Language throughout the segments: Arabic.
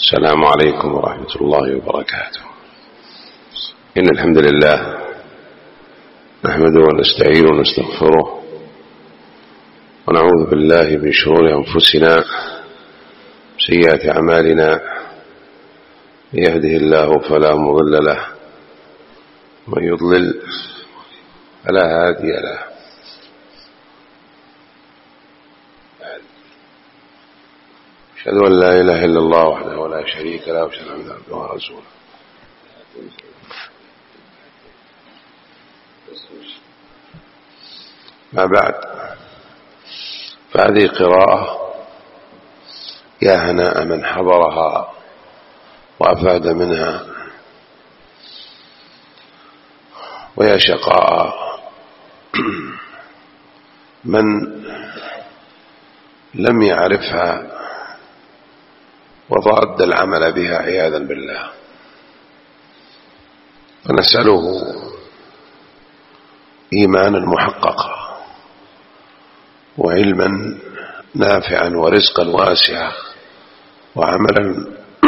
السلام عليكم ورحمة الله وبركاته. إن الحمد لله نحمده ونستعينه ونستغفره ونعوذ بالله من شرور أنفسنا وسيئات أعمالنا. من يهده الله فلا مضل له ومن يضلل فلا هادي له. أشهد أن لا إله إلا الله وحده لا شريك له وأشهد أن محمدا عبده ورسوله. ما بعد، فهذه قراءة يا هناء من حضرها وأفاد منها، ويا شقاء من لم يعرفها وضاد العمل بها عياذا بالله. فنسأله إيمانا محققا وعلما نافعا ورزقا واسعا وعملا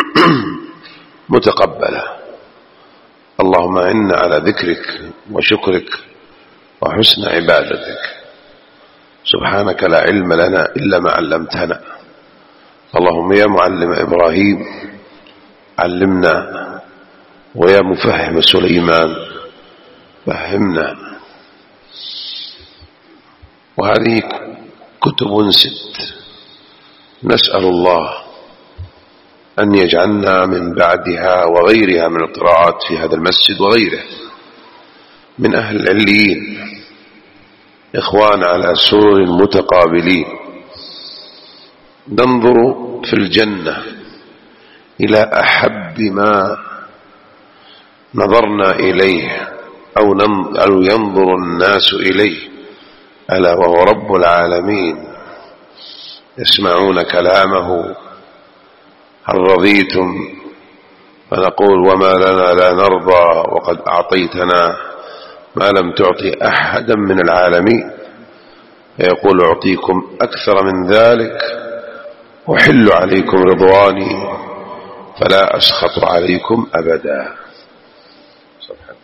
متقبلا. اللهم إنا على ذكرك وشكرك وحسن عبادتك. سبحانك لا علم لنا إلا ما علمتنا. اللهم يا معلم إبراهيم علمنا، ويا مفهم سليمان فهمنا. وهذه كتب 6 نسأل الله أن يجعلنا من بعدها وغيرها من القراءات في هذا المسجد وغيره من أهل العليين، إخوان على سرر متقابلين، ننظر في الجنة إلى أحب ما نظرنا إليه أو ينظر الناس إليه، ألا وهو رب العالمين. يسمعون كلامه: هل رضيتم؟ فنقول: وما لنا لا نرضى وقد أعطيتنا ما لم تعطي أحدا من العالمين. فيقول: أعطيكم أكثر من ذلك، أحل عليكم رضواني فلا أسخط عليكم أبدا. صفحة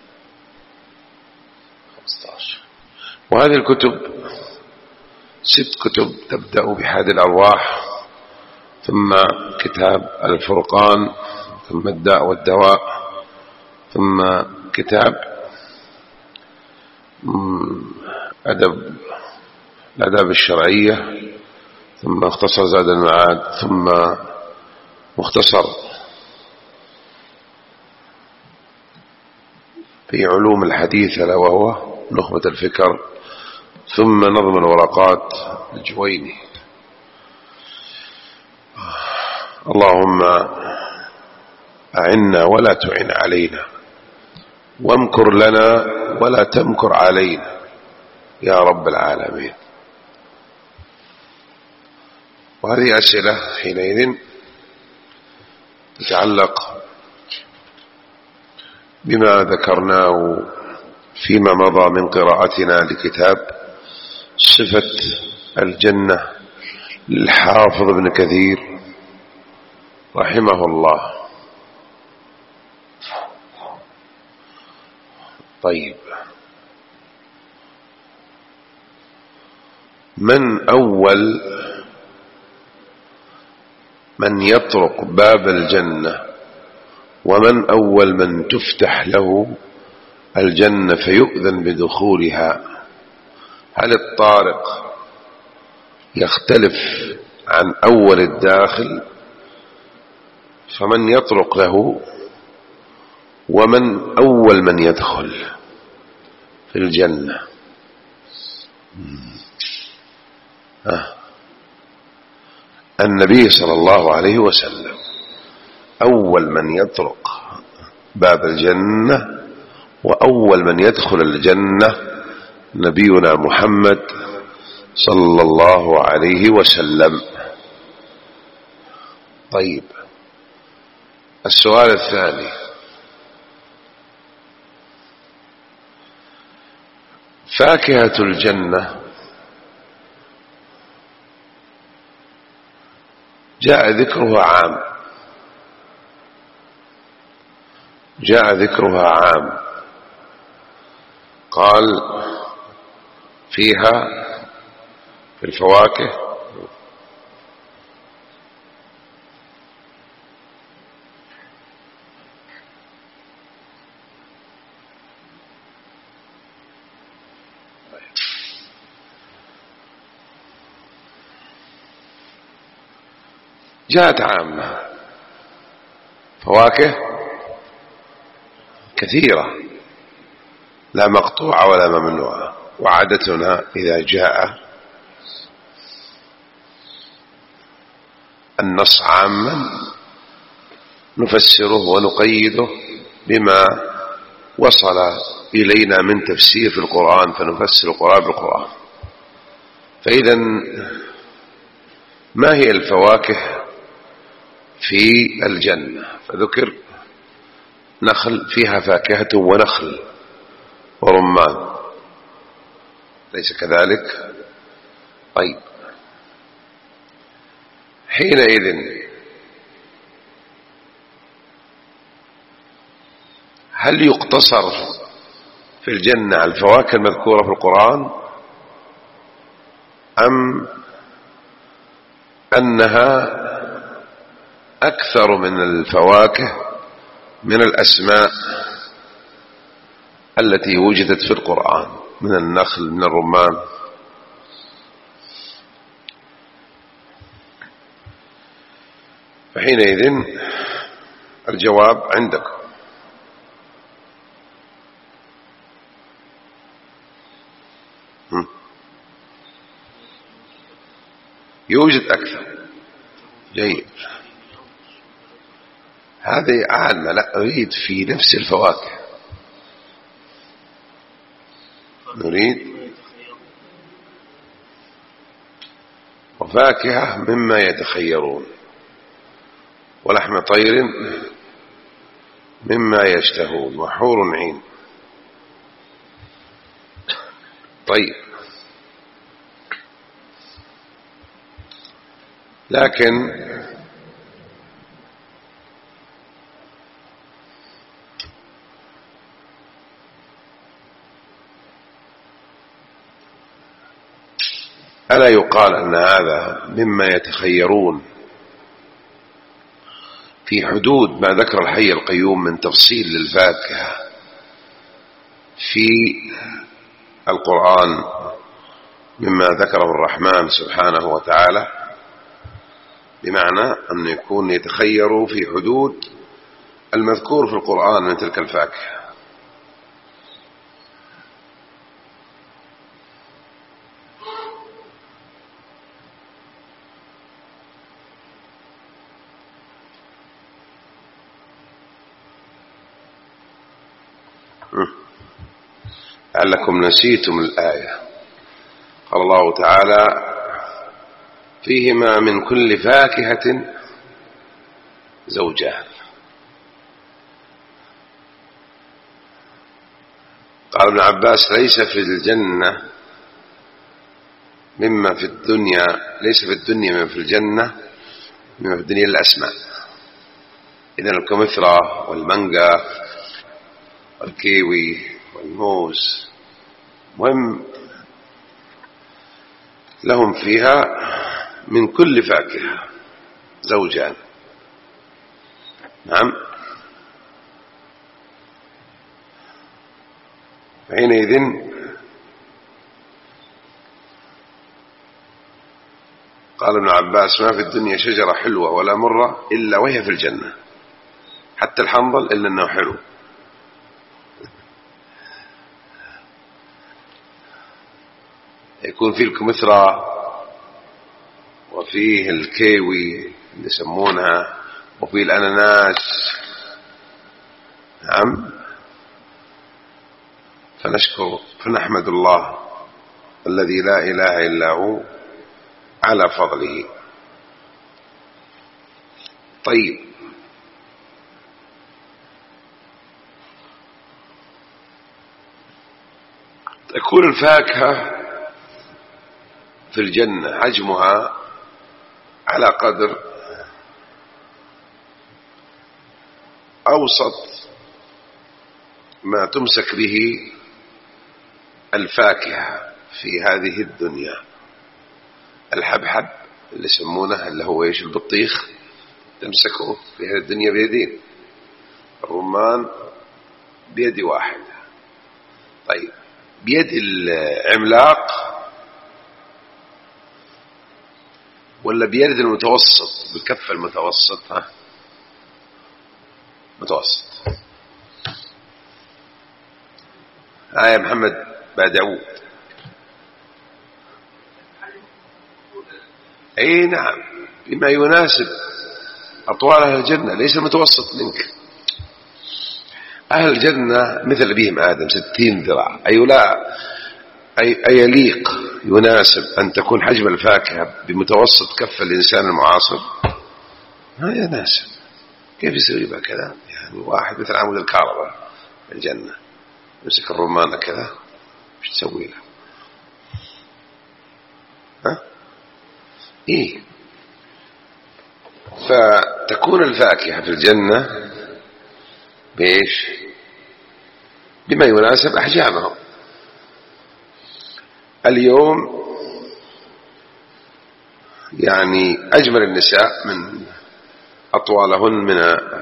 15. وهذه الكتب 6 كتب تبدأ بحاد الأرواح، ثم كتاب الفرقان، ثم الداء والدواء، ثم كتاب الآداب الشرعية، ثم مختصر زاد المعاد، ثم مختصر في علوم الحديث ألا وهو نخبة الفكر، ثم نظم الورقات الجويني. اللهم أعنا ولا تعن علينا، وامكر لنا ولا تمكر علينا يا رب العالمين. وهذه أسئلة حينئذ تتعلق بما ذكرناه فيما مضى من قراءتنا لكتاب صفة الجنة للحافظ ابن كثير رحمه الله. طيب، من أول من يطرق باب الجنة، ومن أول من تفتح له الجنة فيؤذن بدخولها؟ هل الطارق يختلف عن أول الداخل؟ فمن يطرق له، ومن أول من يدخل في الجنة؟ النبي صلى الله عليه وسلم أول من يطرق باب الجنة، وأول من يدخل الجنة نبينا محمد صلى الله عليه وسلم. طيب، السؤال الثاني: فاكهة الجنة جاء ذكرها عام، جاء ذكرها عام، قال فيها في الفواكه جاءت عامة، فواكه كثيرة لا مقطوعة ولا ممنوعة. وعادتنا إذا جاء النص عاما نفسره ونقيده بما وصل إلينا من تفسير في القرآن، فنفسر القرآن بالقرآن. فإذا ما هي الفواكه في الجنة؟ فذكر نخل، فيها فاكهة ونخل ورمان، ليس كذلك؟ طيب، حينئذ هل يقتصر في الجنة على الفواكه المذكورة في القرآن، أم أنها أكثر من الفواكه من الأسماء التي وجدت في القرآن، من النخل من الرمان؟ فحينئذ الجواب عندكم. يوجد أكثر. جيد، هذه عامة، لا أريد في نفس الفواكه، نريد وفاكهة مما يتخيرون، ولحم طير مما يشتهون، وحور عين. طيب، لكن ألا يقال أن هذا مما يتخيرون في حدود ما ذكر الحي القيوم من تفصيل للفاكهة في القرآن مما ذكره الرحمن سبحانه وتعالى، بمعنى أن يكون يتخيروا في حدود المذكور في القرآن من تلك الفاكهة. لعلكم نسيتم الآية. قال الله تعالى: فيهما من كل فاكهة زوجان. قال ابن عباس: ليس في الجنة مما في الدنيا، ليس في الدنيا مما في الجنة مما في الدنيا الأسماء. إذن الكمثرى والمانجا والكيوي والموز مهم لهم فيها من كل فاكهة زوجان. نعم. حينئذ قال ابن عباس: ما في الدنيا شجرة حلوة ولا مرة إلا وهي في الجنة، حتى الحنظل إلا أنه حلو. يكون فيه الكمثرى وفيه الكيوي اللي يسمونها وفيه الأناناس. نعم. فنشكر فنحمد الله الذي لا إله إلا هو على فضله. طيب، تكون الفاكهة في الجنة حجمها على قدر أوسط ما تمسك به الفاكهة في هذه الدنيا. الحبحب اللي يسمونه اللي هو ايش البطيخ تمسكه في هذه الدنيا بيدين، الرمان بيد واحدة. طيب بيد العملاق ولا بيد المتوسط بالكف المتوسط؟ متوسط. يا محمد بعد داود. اي نعم، بما يناسب اطوال اهل الجنة، ليس متوسط منك. اهل الجنة مثل ابيهم ادم 60 ذراع. أي يليق يناسب أن تكون حجم الفاكهة بمتوسط كف الإنسان المعاصر؟ ما يناسب. كيف يسوي بها كذا؟ يعني واحد مثل عمود الكهرباء في الجنة يمسك الرمانة كذا، ايش تسوي له؟ إيه؟ فتكون الفاكهة في الجنة بإيش؟ بما يناسب أحجامهم. اليوم يعني أجمل النساء من أطوالهن من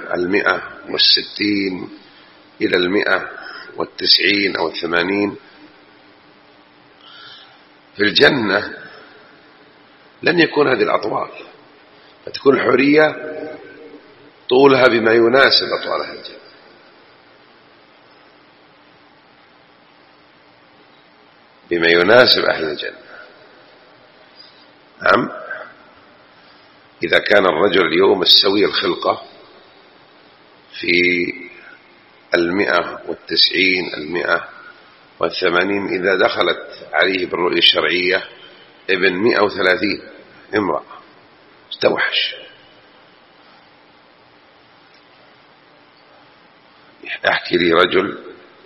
160 إلى 190 أو 80. في الجنة لن يكون هذه الأطوال، فتكون الحورية طولها بما يناسب أطوال أهل الجنة. بما يناسب أهل الجنة. نعم. إذا كان الرجل اليوم السوي الخلقة في 190 180، إذا دخلت عليه بالرؤية الشرعية ابن 130 امرأة استوحش. يحكي لي رجل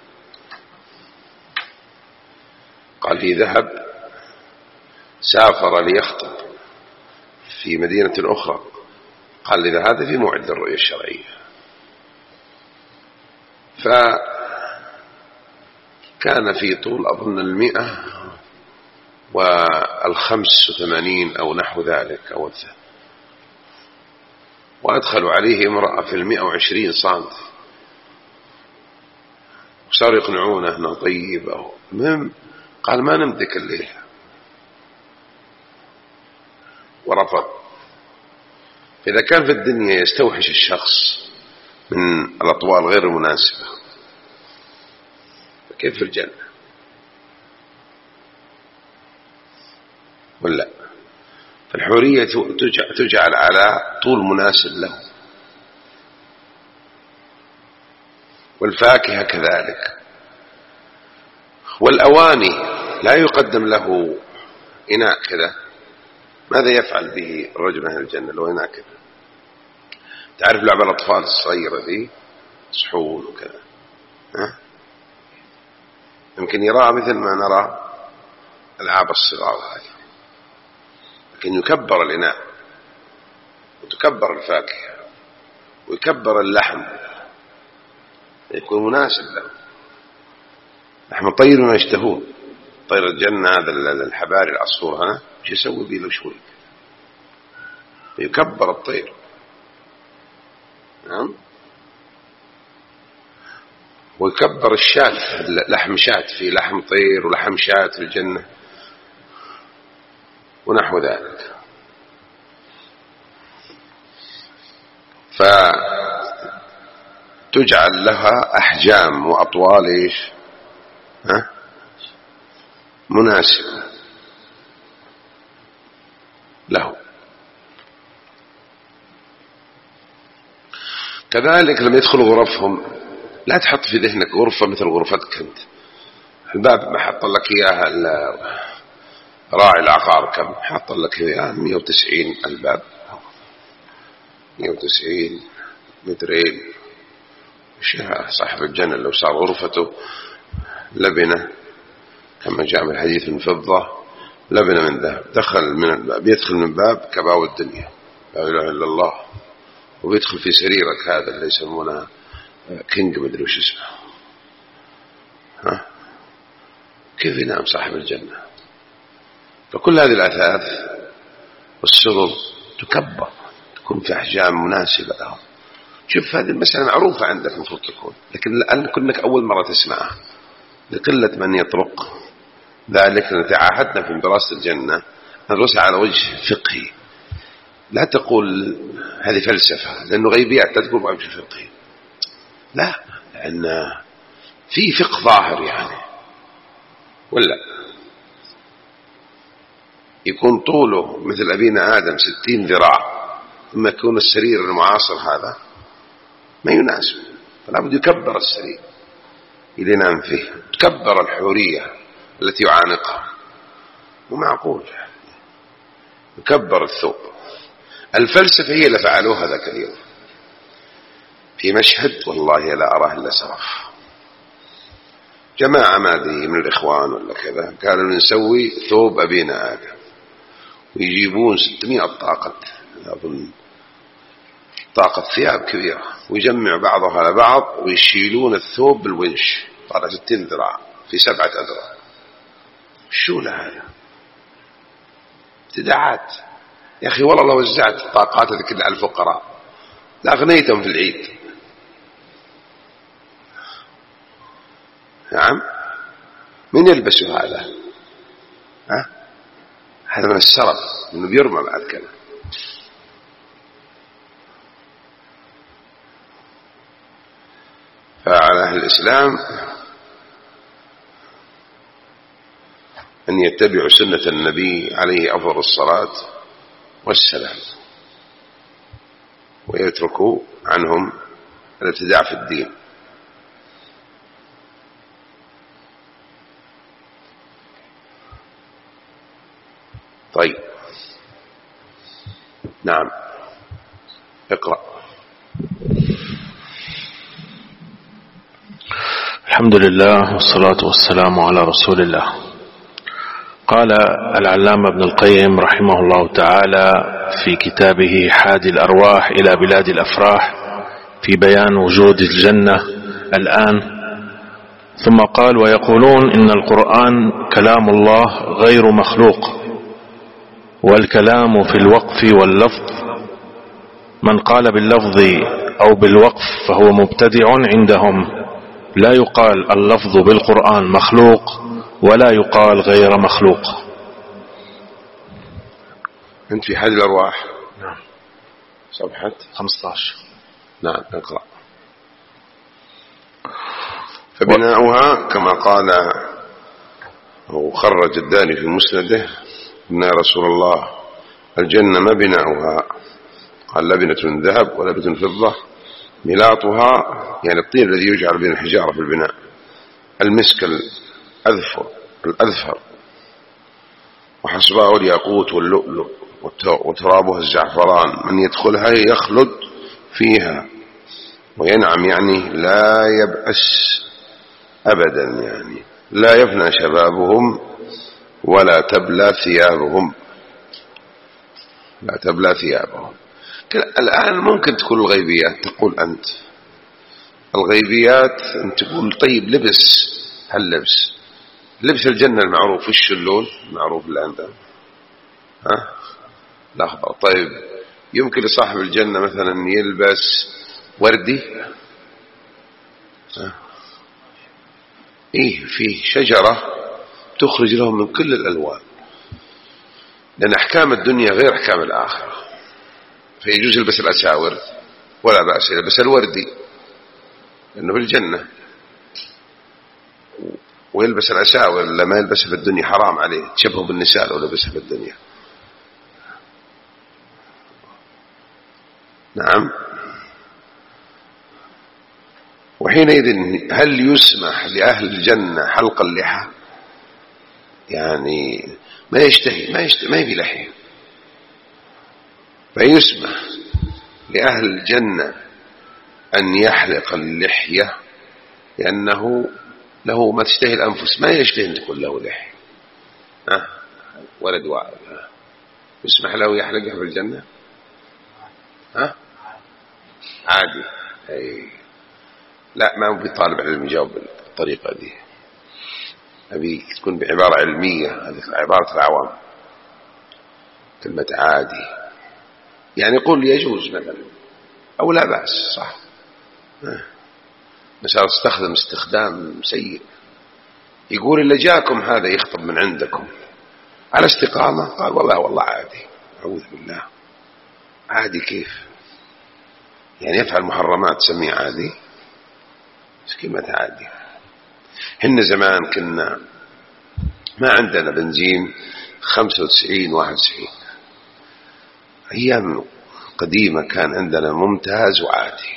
قال لي ذهب سافر ليخطب في مدينة أخرى، قال لي هذا في موعد الرؤية الشرعية. فكان في طول أظن 185 أو نحو ذلك وأدخلوا عليه امرأة في 120 سنتي، وصاروا يقنعونه أنه طيب. المهم قال ما نمتك الليلة ورفض. إذا كان في الدنيا يستوحش الشخص من الأطوال غير المناسبة، فكيف في الجنة؟ ولا فالحورية تجعل على طول مناسب له، والفاكهة كذلك، والأواني لا يقدم له إناء كذا. ماذا يفعل به الرجل من أهل الجنة لو إناء كذا؟ تعرف لعبة الأطفال الصغيرة ذي صحون وكذا، يمكن يراها مثل ما نرى ألعاب الصغار هذه، لكن يكبر الإناء وتكبر الفاكهة ويكبر اللحم يكون مناسب له. لحم الطير ما يشتهون، طير الجنة هذا الحباري العصفور هنا ايش يسوي به له شوي؟ يكبر الطير. نعم. ويكبر الشاة، لحم شاة، في لحم طير ولحم شاة في الجنة ونحو ذلك. فتجعل لها أحجام وأطوال إيش مناسبة له. كذلك لما يدخلوا غرفهم لا تحط في ذهنك غرفة مثل غرفتك أنت. الباب ما حط لك إياها راعي العقار، كم حط لك إياها 190 الباب، 190 مترين. صاحب الجنة لو صار غرفته لبنة كما جاء من الحديث من فضة، لبنة من ذهب، دخل من الباب يدخل من باب كباو الدنيا لا إله إلا الله، ويدخل في سريرك هذا اللي يسمونه كينج مدري وش اسمه، كيف ينام صاحب الجنة؟ فكل هذه الأثاث والسرر تكبر، تكون في أحجام مناسبة لهم. شوف هذه المسألة معروفة عندك المفروض تكون، لكن الآن كنك أول مرة تسمعها لقلة من يطرق ذلك. تعاهدنا في دراسة الجنة ندرسها على وجه فقهي، لا تقول هذه فلسفة، لأنه غيبيات لا تقول وجه فقهي، لا، لأن في فقه ظاهر يعني، ولا يكون طوله مثل أبينا آدم 60 ذراع ثم يكون السرير المعاصر هذا ما يناسب، فلا بد يكبر السرير إذا نام فيه، تكبر الحورية التي يعانقها، ومعقول يكبر الثوب. الفلسفة هي اللي فعلوها ذاك اليوم في مشهد والله لا أراه إلا سرف. جماعة مادي من الإخوان ولا كذا قالوا نسوي ثوب أبينا آدم، ويجيبون 600 طاقة، أظن طاقة ثياب كبيرة، ويجمع بعضها على بعض ويشيلون الثوب بالونش، طالع 60 ذراع في 7 أذرع. شو هذا؟ ابتداعات يا أخي، والله لو وزعت الطاقات هذه كلها على الفقراء لأغنيتهم في العيد. نعم، من يلبسوا هذا؟ هذا من السرف، انه بيرمى بعد كذا. فعلى أهل الإسلام أن يتبعوا سنة النبي عليه أفضل الصلاة والسلام، ويتركوا عنهم الابتداع في الدين. طيب، نعم، اقرأ. الحمد لله والصلاة والسلام على رسول الله. قال العلامة ابن القيم رحمه الله تعالى في كتابه حادي الأرواح إلى بلاد الأفراح في بيان وجود الجنة الآن، ثم قال: ويقولون إن القرآن كلام الله غير مخلوق، والكلام في الوقف واللفظ، من قال باللفظ أو بالوقف فهو مبتدع عندهم، لا يقال اللفظ بالقرآن مخلوق ولا يقال غير مخلوق. أنت في حادي الأرواح؟ نعم. صفحة 15. نعم، اقرأ. فبناؤها كما قال أو خرج الداني في مسنده: إن يا رسول الله الجنة ما بناؤها؟ قال: لبنة من ذهب ولبنة من فضة، ملاطها يعني الطين الذي يجعل بين الحجارة في البناء، المسك الأذفر، وحصباء الياقوت واللؤلؤ، وترابها الزعفران، من يدخلها يخلد فيها وينعم، يعني لا يبأس أبدا، يعني لا يفنى شبابهم ولا تبلى ثيابهم، لا تبلى ثيابهم. الآن ممكن تقول الغيبيات، تقول أنت الغيبيات، أنت تقول طيب هل لبس الجنة المعروف، وش اللون المعروف اللي عندنا؟ الأخضر. طيب يمكن لصاحب الجنة مثلا يلبس وردي؟ إيه، فيه شجرة تخرج لهم من كل الألوان، لأن أحكام الدنيا غير أحكام الآخرة، فيجوز يلبس الأساور ولا بأس يلبس الوردي لأنه في الجنة، ويلبس الأساور لما يلبسها في الدنيا حرام عليه، تشبه بالنساء لو لبسها في الدنيا. نعم. وحينئذ هل يسمح لأهل الجنة حلق اللحى؟ يعني ما يشتهي ما يبي لحية، فيسمح لأهل الجنة أن يحلق اللحية، لأنه له ما تشتهي الأنفس، ما يشتهي أن تكون له لحية. ولد واعد يسمح له يحلقها في الجنة؟ عادي. لا، ما هو بيطالب علم يجاوب بالطريقة دي. أبي تكون بعبارة علمية، هذه عبارة العوام. كلمة عادي يعني يقول يجوز مثلا أو لا بأس، صح، بس استخدم استخدام سيء. يقول اللي جاكم هذا يخطب من عندكم على استقامة، قال والله عادي. أعوذ بالله، عادي كيف؟ يعني يفعل محرمات سميه عادي؟ بس كلمة عادي. هن زمان كنا ما عندنا بنزين 95 91، أيام قديمة كان عندنا ممتاز وعادي.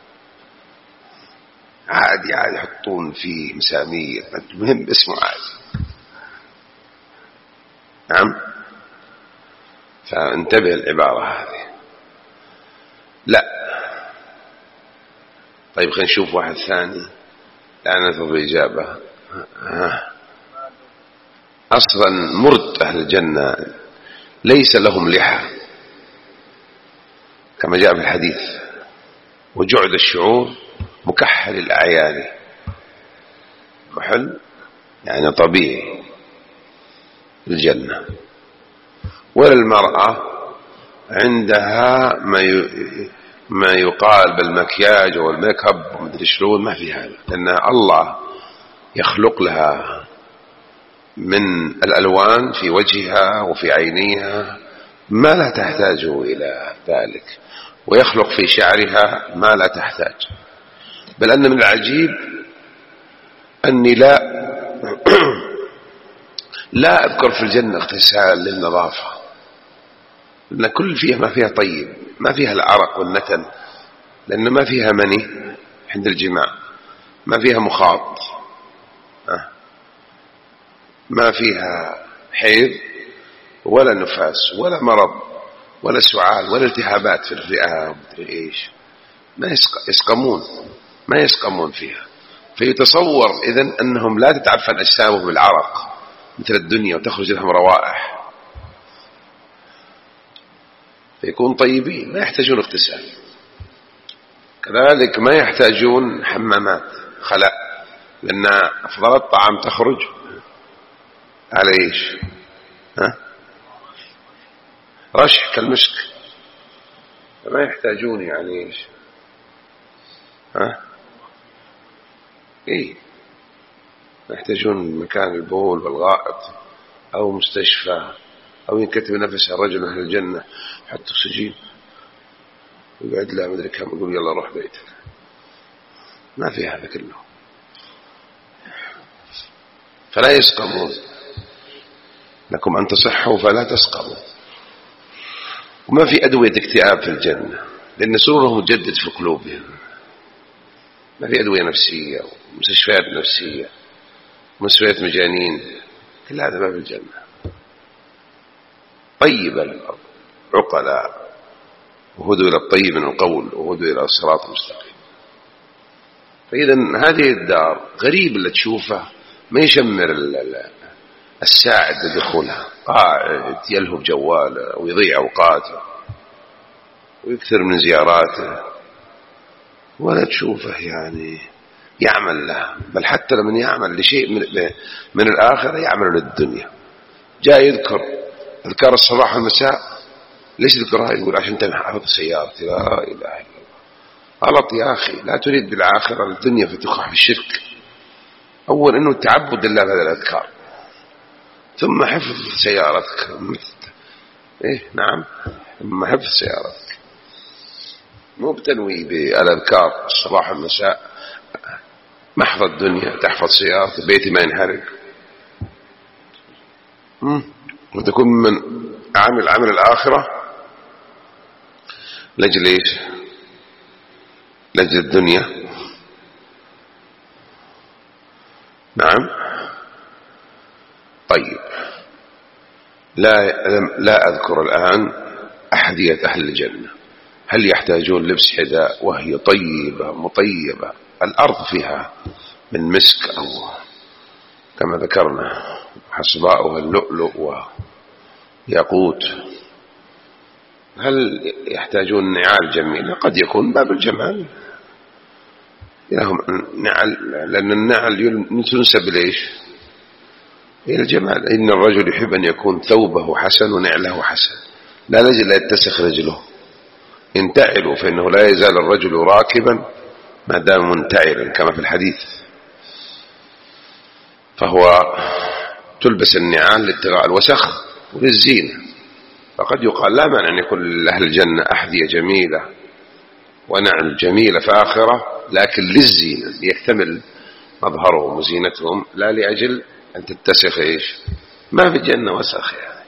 عادي يحطون فيه مسامير، المهم اسمه عادي. نعم، فانتبه العبارة هذه. لا، طيب خلينا نشوف واحد ثاني. لا ننتظر الإجابة. أصلا مرد أهل الجنة ليس لهم لحى كما جاء في الحديث، وجعد الشعور مكحل الأعيان. كحل يعني طبيعي الجنة. ولا المرأة عندها ما يقال بالمكياج والميك اب ومدري شلون، ما في هذا، لأن الله يخلق لها من الألوان في وجهها وفي عينيها ما لا تحتاج إلى ذلك، ويخلق في شعرها ما لا تحتاج. بل أن من العجيب أني لا أذكر في الجنة اغتسال للنظافة، لأن كل فيها ما فيها طيب، ما فيها العرق والنتن، لأن ما فيها مني عند الجماع، ما فيها مخاط، ما فيها حيض ولا نفاس ولا مرض ولا سعال ولا التهابات في الرئة ومدري إيش. ما يسقمون فيها. فيتصور إذن أنهم لا تتعفن أجسامهم بالعرق مثل الدنيا وتخرج لهم روائح، فيكون طيبين، ما يحتاجون اغتسال. كذلك ما يحتاجون حمامات خلاء، لأن أفضل الطعام تخرج على إيش؟ رشح كالمسك. فما يحتاجون يعني إيش؟ إيه، ما يحتاجون مكان البول والغائط أو مستشفى، أو ينكتب نفسه الرجل أهل الجنة حط أكسجين ويقعد لا مدري كم يقول يلا روح بيتك. ما في هذا كله. فلا يسقمون، لكم أن تصحوا فلا تسقموا. وما في أدوية اكتئاب في الجنة، لأن سرورهم مجدد في قلوبهم. ما في أدوية نفسية ومستشفيات نفسية ومستشفيات مجانين، كل هذا ما في الجنة. طيب الأرض عقلاء، وهدوا إلى الطيب من القول، وهدوا إلى الصراط المستقيم. فإذا هذه الدار غريب اللي تشوفه، ما يشمر الساعد لدخولها، قاعد يلهب جواله ويضيع أوقاته ويكثر من زياراته، ولا تشوفه يعني يعمل له. بل حتى لمن يعمل لشيء من الآخرة يعمل للدنيا. جاء يذكر أذكار الصباح والمساء، ليش ذكرها؟ يقول عشان تحفظ سيارتي. لا إله إلا الله. غلط يا أخي، لا تريد بالآخرة الدنيا فتقع في الشرك. أول أنه تعبد لله بهذه الأذكار، ثم حفظ سيارتك. إيه نعم، ثم حفظ سيارتك، مو بتنوي بالأذكار الصباح والمساء محفظ الدنيا، تحفظ سيارتك، بيتي ما ينحرق، وتكون من عمل الآخرة لأجل إيش؟ لأجل الدنيا. نعم. طيب، لا أذكر الآن أحذية أهل الجنة. هل يحتاجون لبس حذاء وهي طيبة مطيبة؟ الأرض فيها من مسك أو كما ذكرنا حصباؤها اللؤلؤ وياقوت. هل يحتاجون نعال جميلة؟ قد يكون باب الجمال لهم نعل، لأن النعل تنسب ليش؟ هي الجمال. إن الرجل يحب أن يكون ثوبه حسن ونعله حسن، لا يتسخ رجله. إن تعلوا فإنه لا يزال الرجل راكبا ما دام منتعرا كما في الحديث. فهو تلبس النعال لابتغاء الوسخ وللزينة. فقد يقال لا مانع أن يكون لأهل الجنة أحذية جميلة ونعل جميلة فاخرة، لكن للزينة ليكتمل مظهرهم وزينتهم، لا لأجل أن تتسخ إيش. ما في الجنة وسخ يعني،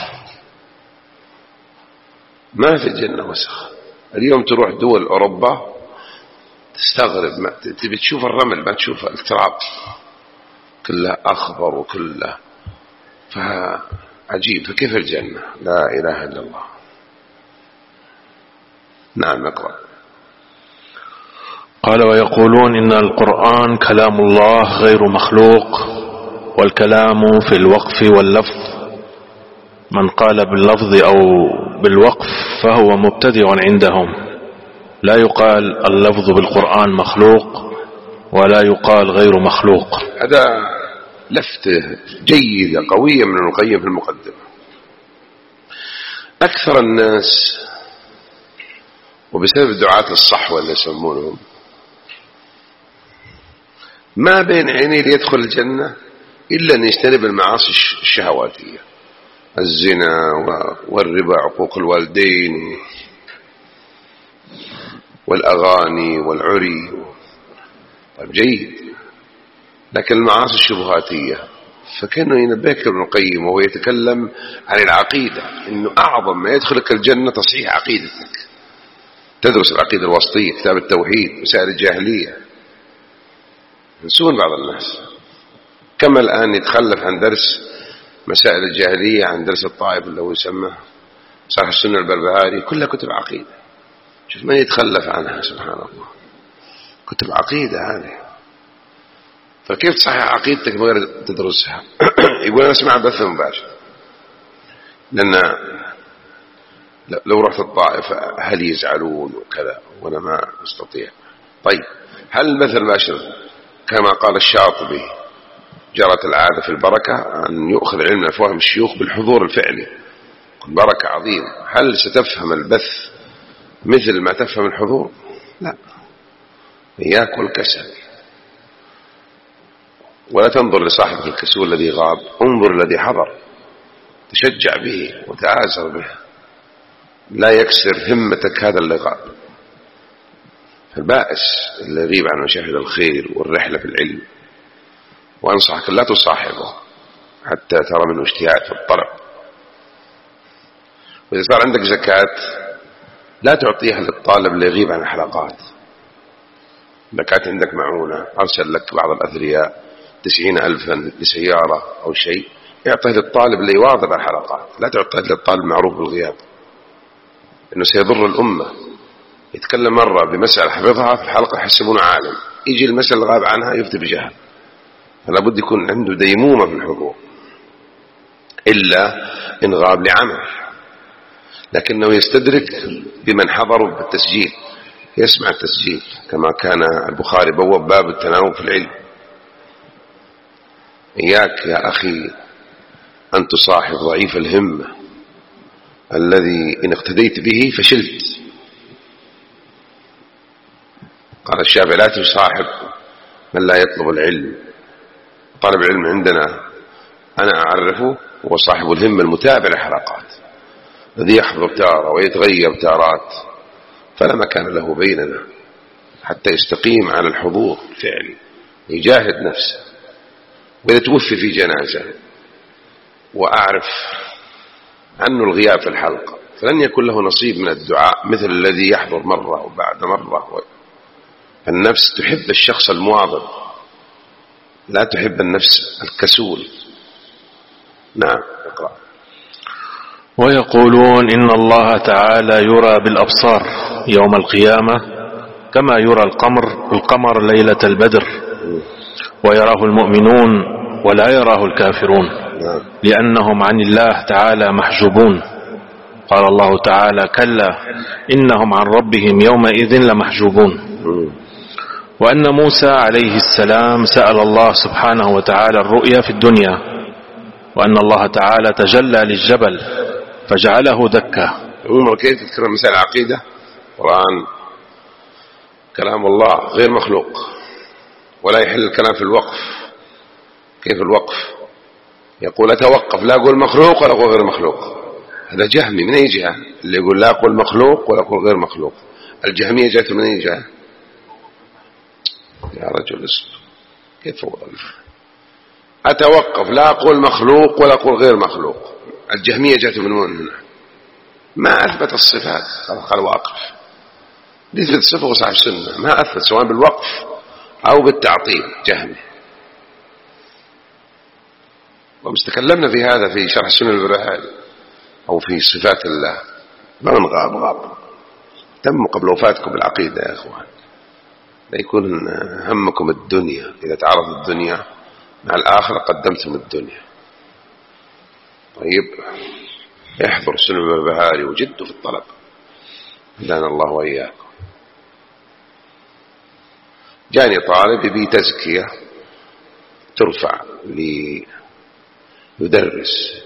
ما في الجنة وسخ. اليوم تروح دول أوروبا تستغرب، تبي تشوف الرمل ما تشوف التراب، كلها أخضر وكلها فعجيب. فكيف الجنة؟ لا إله إلا الله. نعم نقرأ. قال: ويقولون إن القرآن كلام الله غير مخلوق، والكلام في الوقف واللفظ، من قال باللفظ أو بالوقف فهو مبتدع عندهم، لا يقال اللفظ بالقرآن مخلوق ولا يقال غير مخلوق. هذا لفتة جيدة قوية من ابن القيم في المقدمة. أكثر الناس وبسبب دعاة الصحوة اللي يسمونهم ما بين عيني ليدخل الجنة إلا أن يجتنب المعاصي الشهواتية، الزنا والربا، عقوق الوالدين والأغاني والعري. طيب جيد، لكن المعاصي الشبهاتية فكأنه ينبهك ابن القيم وهو يتكلم عن العقيدة، إنه أعظم ما يدخلك الجنة تصحيح عقيدتك. تدرس العقيدة الوسطية، كتاب التوحيد، مسائل الجاهلية. ينسون بعض الناس كما الآن يتخلف عن درس مسائل الجاهلية، عن درس الطائف اللي هو يسمى صحيح السنة البربهاري، كلها كتب عقيدة. شوف من يتخلف عنها، سبحان الله، كتب عقيدة هذه. فكيف تصحح عقيدتك بغير تدرسها؟ يقول أنا اسمع بث مباشر، لأن لو رحت الطائف هل يزعلون وكذا وأنا ما أستطيع. طيب هل البث المباشر كما قال الشاطبي جرت العادة في البركة أن يؤخذ علم من أفواه الشيوخ بالحضور الفعلي، بركة عظيمة. هل ستفهم البث مثل ما تفهم الحضور؟ لا، إياك والكسل. ولا تنظر لصاحبك الكسول الذي غاب، انظر الذي حضر، تشجع به وتعازر به، لا يكسر همتك هذا اللي غاب. فالبائس اللي يغيب عن مشاهد الخير والرحلة في العلم، وأنصحك لا تصاحبه حتى ترى منه اجتهاد في الطلب. وإذا صار عندك زكاة لا تعطيها للطالب اللي يغيب عن الحلقات. زكاة عندك معونة، أرسل لك بعض الأثرياء 90,000 لسيارة أو شيء، يعطيه للطالب اللي يواظب على الحلقات، لا تعطيه للطالب معروف بالغياب، إنه سيضر الأمة. يتكلم مرة بمسألة حفظها في الحلقة يحسبونه عالم، يجي المسألة الغاب عنها يفتي بجهل. فلا بد يكون عنده ديمومة في الحضور، إلا إن غاب لعمل، لكنه يستدرك بمن حضروا بالتسجيل، يسمع التسجيل، كما كان البخاري بواب باب التناوب في العلم. إياك يا أخي أن تصاحب ضعيف الهمة الذي إن اقتديت به فشلت. قال الشافعي لا تصاحب من لا يطلب العلم. طالب العلم عندنا أنا أعرفه هو صاحب الهمة المتابع للحلقات، الذي يحضر تارة ويتغير تارات، فلا مكان له بيننا حتى يستقيم على الحضور الفعلي، يجاهد نفسه. وإذا توفي في جنازة وأعرف عنه الغياب في الحلقة فلن يكون له نصيب من الدعاء مثل الذي يحضر مرة وبعد مرة. النفس تحب الشخص المواظب، لا تحب النفس الكسول. نعم اقرأ. ويقولون إن الله تعالى يرى بالأبصار يوم القيامة كما يرى القمر ليلة البدر، ويراه المؤمنون ولا يراه الكافرون، لأنهم عن الله تعالى محجوبون. قال الله تعالى: كلا إنهم عن ربهم يومئذ لمحجوبون. وأن موسى عليه السلام سأل الله سبحانه وتعالى الرؤيا في الدنيا وأن الله تعالى تجلى للجبل فجعله دكة. عمر كيف تذكر مسائل العقيدة؟ القرآن كلام الله غير مخلوق، ولا يحل الكلام في الوقف. كيف الوقف؟ يقول أتوقف، لا أقول مخلوق ولا أقول غير مخلوق. هذا جهمي من أي جهة؟ اللي يقول لا أقول مخلوق ولا أقول غير مخلوق. الجهمية جاءت من أي جهة؟ يا رجل اسم كيف هو؟ أتوقف، لا أقول مخلوق ولا أقول غير مخلوق. الجهمية جاءت من هنا، ما أثبت الصفات، قال واقف. يثبت صفة وصاحب السنة ما أثبت، سواء بالوقف أو بالتعطيل. جهمي. ومستكلمنا في هذا في شرح السنة البرهاني أو في صفات الله. من غاب تم قبل وفاتكم بالعقيدة يا أخوان. لا يكون همكم الدنيا، إذا تعرض الدنيا مع الآخرة قدمتم الدنيا. طيب احضر السنة البرهاني وجدوا في الطلب، هدانا الله وإياكم. جاني طالب يبي تزكية ترفع ليدرس،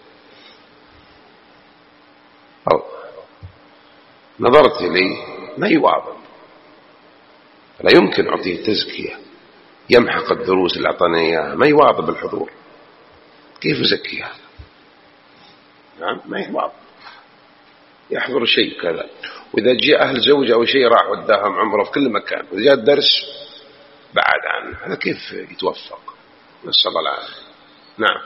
نظرت إليه ما يواظب، لا يمكن أعطيه تزكية يمحق الدروس اللي أعطاني إياها، ما يواظب الحضور، كيف يزكيها؟ نعم ما يواظب، يحضر شيء كذا، وإذا جاء أهل زوجة أو شيء راح وداهم عمره في كل مكان، وإذا جاء الدرس بعد عنه، هذا كيف يتوفق؟ نسأل الله العافية. نعم.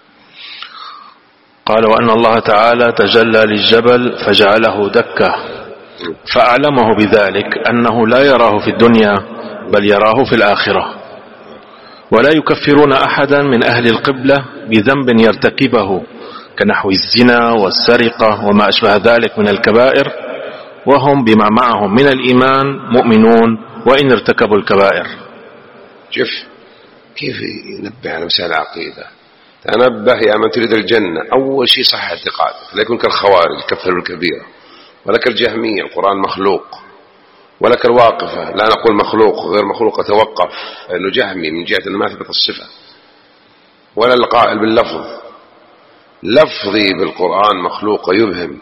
قال وأن الله تعالى تجلى للجبل فجعله دكة، فأعلمه بذلك أنه لا يراه في الدنيا بل يراه في الآخرة، ولا يكفرون أحدا من أهل القبلة بذنب يرتكبه كنحو الزنا والسرقة وما أشبه ذلك من الكبائر، وهم بما معهم من الإيمان مؤمنون وإن ارتكبوا الكبائر. شوف كيف ينبه على مسائل العقيدة. تنبه يا من تريد الجنة، أول شيء صح اعتقادك، لا يكون كالخوارج كفروا الكبيرة، ولا كالجهمية القرآن مخلوق، ولا كالواقفة لا نقول مخلوق غير مخلوق أتوقف، لأنه جهمي من جهة أنه ما ثبت الصفة، ولا القائل باللفظ، لفظي بالقرآن مخلوق يبهم.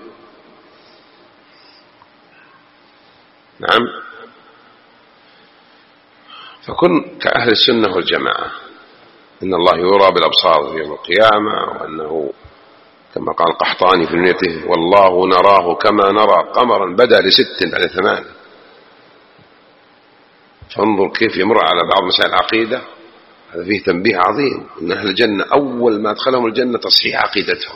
نعم. فكن كأهل السنة والجماعة، إن الله يرى بالأبصار يوم القيامة، وأنه كما قال القحطاني في نيته والله نراه كما نرى قمرا بدا ل6 بعد 8. فانظر كيف يمر على بعض مسائل العقيدة. هذا فيه تنبيه عظيم، إن أهل الجنة أول ما أدخلهم الجنة تصحيح عقيدتهم،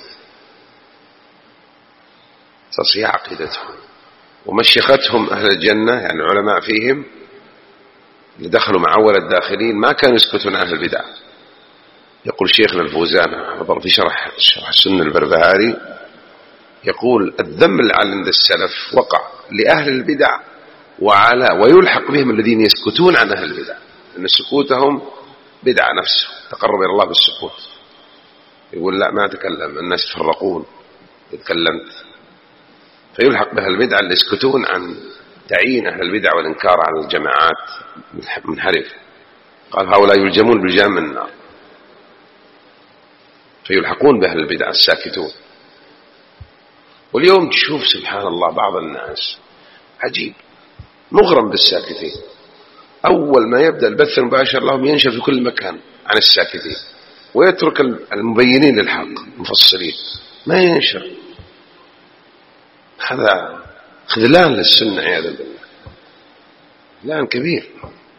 تصحيح عقيدتهم. ومشيختهم أهل الجنة يعني العلماء فيهم اللي دخلوا مع أول الداخلين ما كانوا يسكتون عن أهل البدع. يقول شيخنا الفوزان في شرح السنة البربهاري، يقول الذم اللي عند السلف وقع لأهل البدع ويلحق بهم الذين يسكتون عن أهل البدع، أن سكوتهم بدعة نفسه، تقرب إلى الله بالسكوت. يقول لا ما تكلم الناس يتفرقون، تكلمت. فيلحق بأهل البدع اللي يسكتون عن تعيين أهل البدع والإنكار على الجماعات منحرف. قال هؤلاء يلجمون بلجام من النار، فيلحقون بأهل البدع الساكتون. واليوم تشوف سبحان الله بعض الناس عجيب مغرم بالساكتين، أول ما يبدأ البث المباشر لهم ينشر في كل مكان عن الساكتين، ويترك المبينين للحق مفصلين ما ينشر. هذا خذلان للسنة عياذا بالله، خذلان كبير.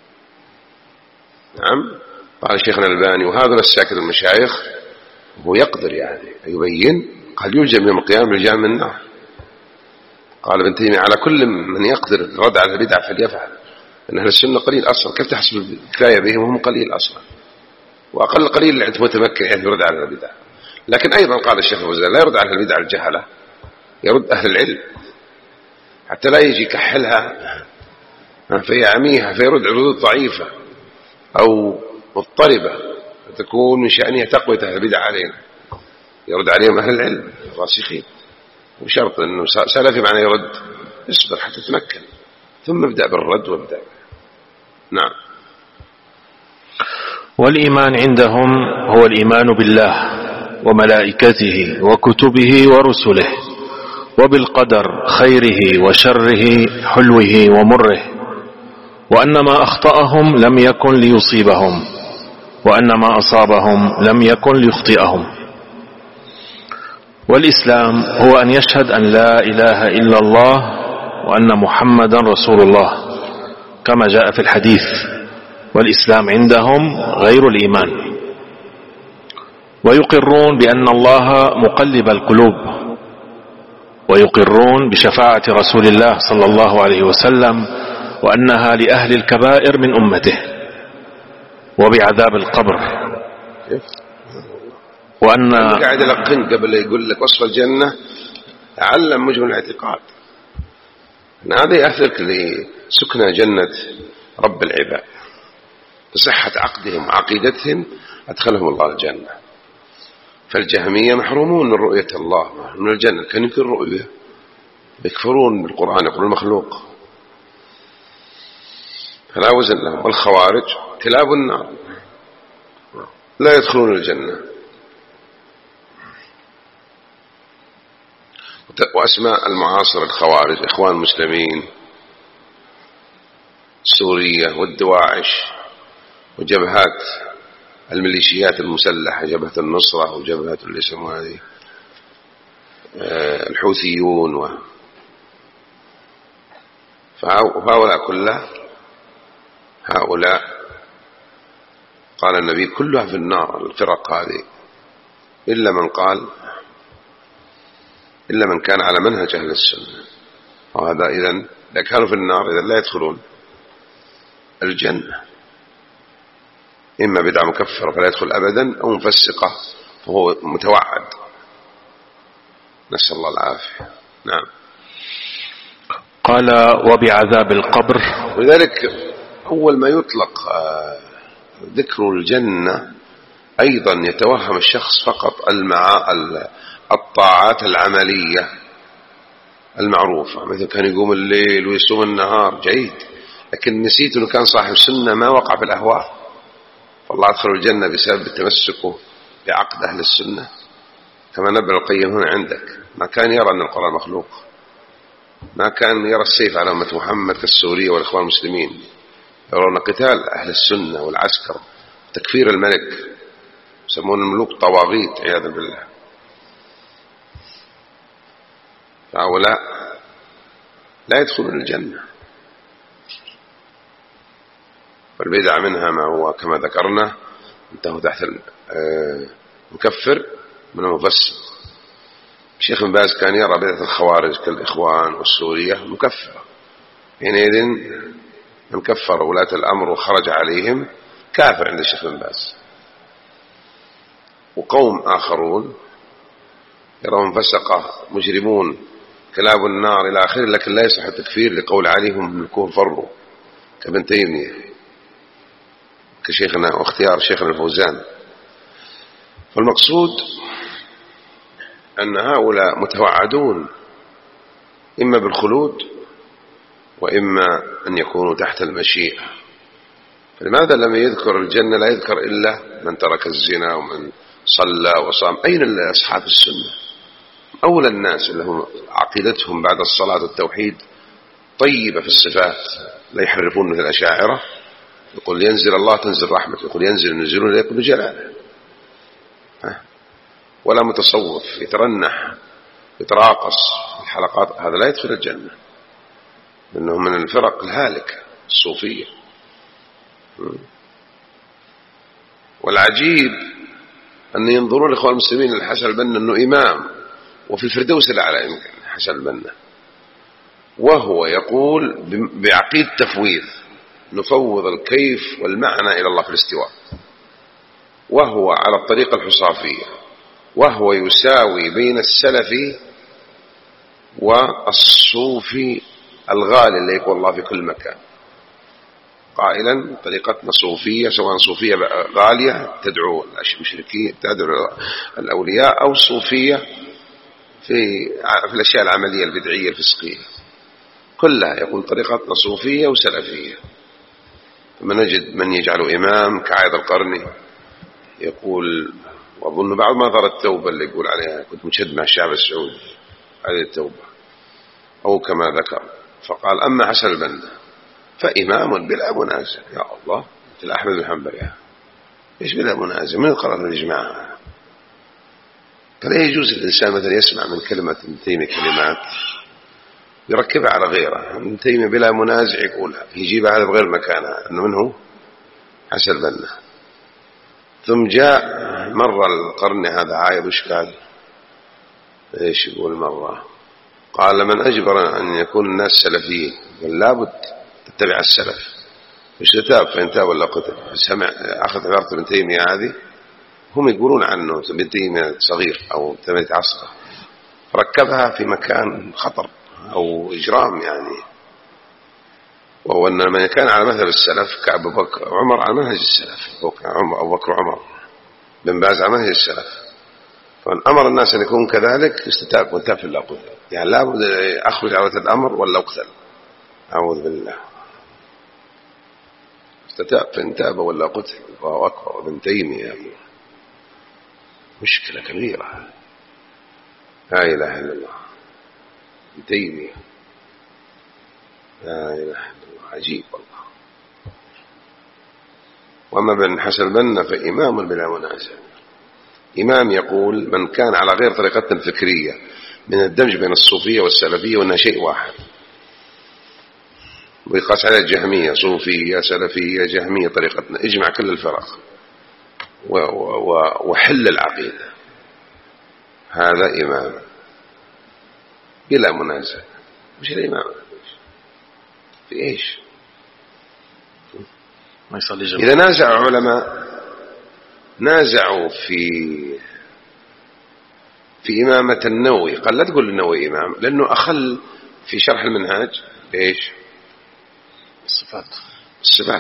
نعم. قال شيخنا الألباني وهذا الساكت المشايخ هو يقدر يعني يبين، قال يلجم يوم القيامة بالجام من النار. قال ابن تيمية على كل من يقدر الرد على البدع فليفعل، أن أهل السنة قليل أصلا، كيف تحسب الكفاية بهم وهم قليل أصلا، وأقل قليل اللي عنده متمكن يعني يرد على البدع. لكن أيضا قال الشيخ الوزير لا يرد على البدع الجهلة، يرد أهل العلم حتى لا يجي كحلها فيعميها فيرد عروض ضعيفة أو مضطربة تكون من شأنها تقوية أهل البدع علينا، يرد عليهم أهل العلم الراسخين، وشرط أنه سلفي معنى يرد اصبر حتى تتمكن ثم ابدأ بالرد وابدأ. نعم. والإيمان عندهم هو الإيمان بالله وملائكته وكتبه ورسله، وبالقدر خيره وشره حلوه ومره، وأن ما أخطأهم لم يكن ليصيبهم، وأن ما أصابهم لم يكن ليخطئهم. والإسلام هو أن يشهد أن لا إله إلا الله وأن محمدا رسول الله كما جاء في الحديث: والإسلام عندهم غير الإيمان. ويقرون بأن الله مقلب القلوب، ويقرون بشفاعة رسول الله صلى الله عليه وسلم وأنها لأهل الكبائر من أمته، وبعذاب القبر، وأن قاعد يلقن قبل يقول لك وصف الجنة علم مجمل الاعتقاد هذا يأثرك لسكنى جنة رب العباد بصحة عقدهم وعقيدتهم أدخلهم الله الجنة. فالجهمية محرومون من رؤية الله من الجنة، كان يمكن رؤية، يكفرون بالقرآن يقولون مخلوق، فلا وزن لهم. والخوارج كلاب النار لا يدخلون الجنة. وأسماء المعاصر الخوارج: إخوان المسلمين، سوريا، والدواعش، وجبهات الميليشيات المسلحة، جبهة النصرة وجبهة اللي يسموها هذه الحوثيون فهؤلاء كلها، هؤلاء قال النبي كلها في النار الفرق هذه، إلا من كان على منهج أهل السنة، وهذا إذن إذا كانوا في النار إذن لا يدخلون الجنة، إما بدعة مكفرة فلا يدخل أبدا، أو مفسقة فهو متوعد، نسأل الله العافية. نعم. قال: وبعذاب القبر. ولذلك أول ما يطلق ذكر الجنة أيضا يتوهم الشخص فقط الطاعات العملية المعروفة، مثل كان يقوم الليل ويصوم النهار، جيد، لكن نسيت أنه كان صاحب سنة ما وقع في الأهواء، فالله أدخل الجنة بسبب تمسكه بعقد أهل السنة. كما نبع القيم هنا عندك، ما كان يرى أن القرآن مخلوق، ما كان يرى السيف على أمة محمد كالسورية والإخوان المسلمين، يرون قتال أهل السنة والعسكر، تكفير الملك، يسمون الملوك طواغيت عياذا بالله. فهؤلاء لا يدخلون الجنة. والبدع منها ما هو كما ذكرنا انتهوا تحت المكفر من المفسر. الشيخ بن باز كان يرى بدعة الخوارج كالإخوان والسورية مكفرة، حينئذ من كفر ولاة الأمر وخرج عليهم كافر عند الشيخ بن باز. وقوم آخرون يرون فسقة مجرمون كلاب النار إلى آخره، لكن لا يصح التكفير لقول عليهم من الكفر فروا كابن تيمية كشيخنا واختيار شيخنا الفوزان. فالمقصود أن هؤلاء متوعدون إما بالخلود وإما أن يكونوا تحت المشيئة. فلماذا لم يذكر الجنة لا يذكر إلا من ترك الزنا ومن صلى وصام؟ أين أصحاب السنة؟ أولى الناس اللي هم عقيدتهم بعد الصلاة والتوحيد طيبة في الصفات، لا يحرفون مثل الأشاعرة، يقول ينزل الله تنزل رحمة، يقول ينزل ينزلون لا يكون جلاله، ولا متصوف يترنح يتراقص في الحلقات، هذا لا يدخل الجنة، لأنه من الفرق الهالكة الصوفية. والعجيب أن ينظرون الإخوان المسلمين للحسن البنا أنه إمام، وفي الفردوس الأعلى يمكن حسن البنا، وهو يقول بعقيد تفويض، نفوض الكيف والمعنى إلى الله في الاستواء، وهو على الطريقة الحصافية، وهو يساوي بين السلفي والصوفي الغالي اللي يقول الله في كل مكان، قائلا طريقتنا صوفية، سواء صوفية غالية تدعو المشركين تدعو الأولياء، أو صوفية في الأشياء العملية البدعية الفسقية، كلها يقول طريقتنا صوفية وسلفية. ثم نجد من يجعل إمام كعايد القرني يقول وأظن بعض ما ظهر التوبة اللي يقول عليها كنت مشد مع الشعب السعودي، هذه التوبة أو كما ذكر. فقال أما حسن البنا فإمام بلا منازع. يا الله، مثل أحمد بن حنبل يا إيش بلا منازع؟ من القرار الإجماع؟ فلا يجوز الإنسان مثلا يسمع من كلمة ابن تيمية كلمات يركبها على غيره. ابن تيمية بلا منازع يقولها، يجيبها هذا بغير مكانها، أنه منه حسن البنا. ثم جاء مرة القرن هذا عايض، وش قال؟ ايش يقول مرة؟ قال من أجبر أن يكون الناس سلفيين قال لابد تتبع السلف، مش تتاب فإن تاب ولا قتل. سمع أخذ عبارة ابن تيمية هذه، هم يقولون عنه ابن تيمية صغير أو تميت عصره، ركبها في مكان خطر أو إجرام يعني. وهو أن من كان على مذهب السلف كأبو بكر وعمر على منهج السلف، أبو بكر وعمر، بن باز على منهج السلف، فمن أمر الناس أن يكون كذلك يستتاب وانتهى لا قتل. يعني لا بد أخرج على الأمر ولا أقتل، أعوذ بالله. استتاب فإن تاب ولا قتل. الله أكبر. ابن تيمية مشكلة كبيرة، لا إله إلا الله. ابن تيمية لا إله إلا الله، عجيب والله. وأما بن حسن البنا فإمام بلا منازع. إمام يقول من كان على غير طريقتنا الفكرية من الدمج بين الصوفية والسلفية وأنها شيء واحد، ويقاس على الجهمية، صوفية سلفية جهمية طريقتنا، اجمع كل الفرق وحل العقيدة، هذا إمام بلا منازع. مش الإمام في إيش؟ ما يصلي جماعة. إذا نازع علماء نازعوا في إمامة النووي، قال لا تقول النووي إمام لأنه أخل في شرح المنهاج إيش؟ الصفات،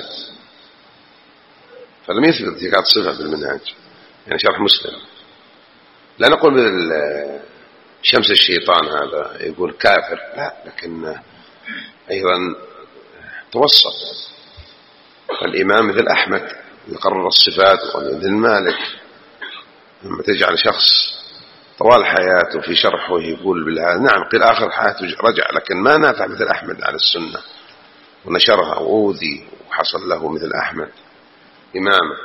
فلم يثبت اتخاذ صفة بالمنهاج، يعني شرح مسلم. لا نقول شمس الشيطان هذا يقول كافر، لا، لكن أيضا توسط. فالإمام مثل أحمد يقرر الصفات، ومثل مالك لما تجعل شخص طوال حياته في شرحه يقول بالله، نعم قيل آخر حياته رجع، لكن ما نافع مثل أحمد على السنة ونشرها وأوذي وحصل له مثل أحمد إمامه.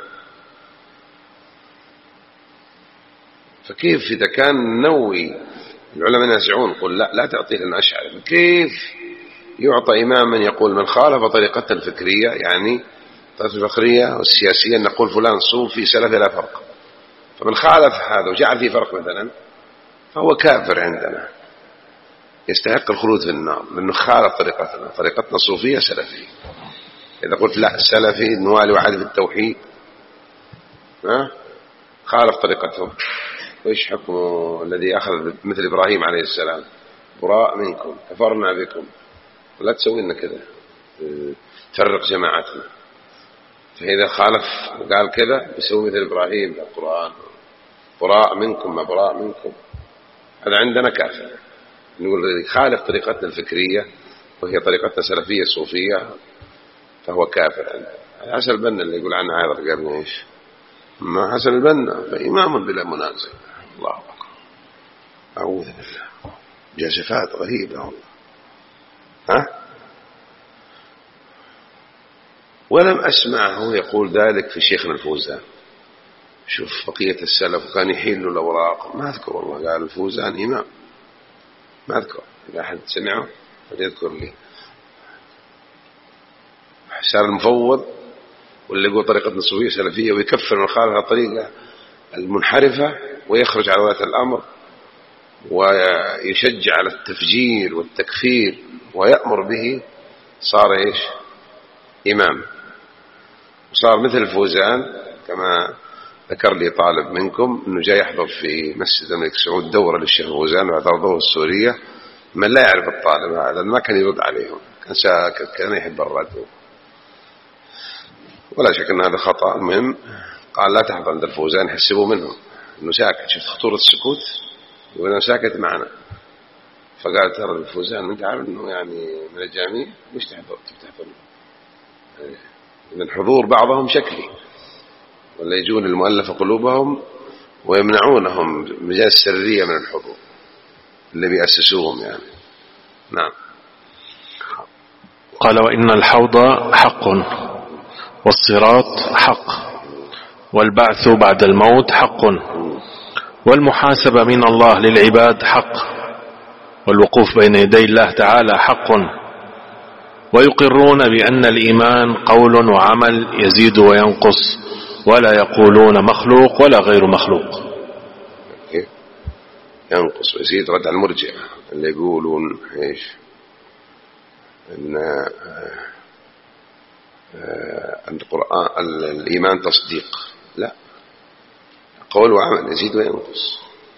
فكيف إذا كان النووي العلماء ينازعون قل لا تعطيه لنا أشعر، كيف يعطى إماما يقول من خالف طريقة الفكرية، يعني طريقة الفكرية والسياسية نقول فلان صوفي سلفي لا فرق، فمن خالف هذا وجعل فيه فرق مثلا فهو كافر عندنا يستحق الخلود في النار، لأنه خالف طريقتنا صوفية سلفية. إذا قلت لا سلفي نوالي وعد في التوحيد خالف طريقتهم، وإيش حكمه الذي أخذ مثل إبراهيم عليه السلام براء منكم كفرنا بكم، لا تسوي لنا كذا تفرق جماعتنا. فإذا خالف وقال كذا بيسوي مثل إبراهيم في القرآن براء منكم ما براء منكم، هذا عندنا كافر. نقول خالف طريقتنا الفكرية وهي طريقتنا سلفية صوفية فهو كافر عندنا. حسن البنا اللي يقول عنه هذا قالنا إيش؟ ما حسن البنا فإمام بلا منازع. الله أكبر، أعوذ بالله، جازفات غريبة والله. ولم أسمعه يقول ذلك في شيخنا الفوزان. شوف بقية السلف كان يحيل الأوراق، ما أذكر والله قال الفوزان إمام، ما أذكر. إذا أحد سمعه فليذكر لي. حسان المفوض واللي يقول طريقتنا الصوفية سلفية ويكفر من خالف الطريقة المنحرفة ويخرج على ولاة الأمر ويشجع على التفجير والتكفير ويأمر به، صار إيش؟ إمام. وصار مثل الفوزان كما ذكر لي طالب منكم أنه جاي يحضر في مسجد الملك سعود دورة للشيخ فوزان واعترضوه السورية، من لا يعرف الطالب هذا ما كان يرد عليهم، كان ساكت، كان يحب الرد، ولا شك أن هذا خطأ. المهم قال لا تحضر عند الفوزان، يحسبوا منهم أنه ساكت. شفت خطورة السكوت؟ يقول أنا ساكت معنا. فقال ترى الفوزان أنت عارف أنه يعني من الجامعة مش تحضر من حضور بعضهم شكلي، ولا يجون المؤلف قلوبهم ويمنعونهم مجال السرية من الحضور اللي بيأسسوهم يعني. نعم. قال وإن الحوض حق والصراط حق والبعث بعد الموت حق والمحاسبة من الله للعباد حق والوقوف بين يدي الله تعالى حق ويقرون بأن الإيمان قول وعمل يزيد وينقص ولا يقولون مخلوق ولا غير مخلوق. ينقص ويزيد رد على المرجئة اللي يقولون إيش أن القرآن الإيمان تصديق، لا، قول وعمل يزيد وينقص.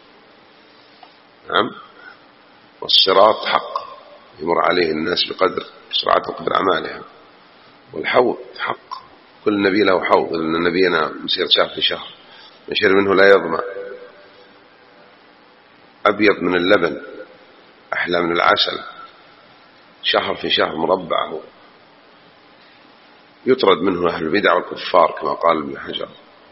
نعم. والصراط حق يمر عليه الناس بقدر سرعته وقدر أعمالهم. والحوض حق، كل نبي له حوض، لأن نبينا مسير شهر في شهر من شرب منه لا يظمأ، أبيض من اللبن أحلى من العسل، شهر في شهر مربع، يطرد منه أهل البدع والكفار كما قال ابن حجر.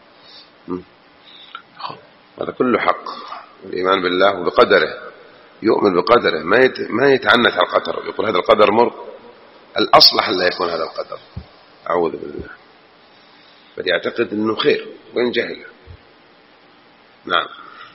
هذا كله حق. الإيمان بالله وبقدره، يؤمن بقدره، ما يتعنت على القدر، يقول هذا القدر مر، الأصلح لا يكون هذا القدر، أعوذ بالله، بل يعتقد أنه خير وإن جهل. نعم.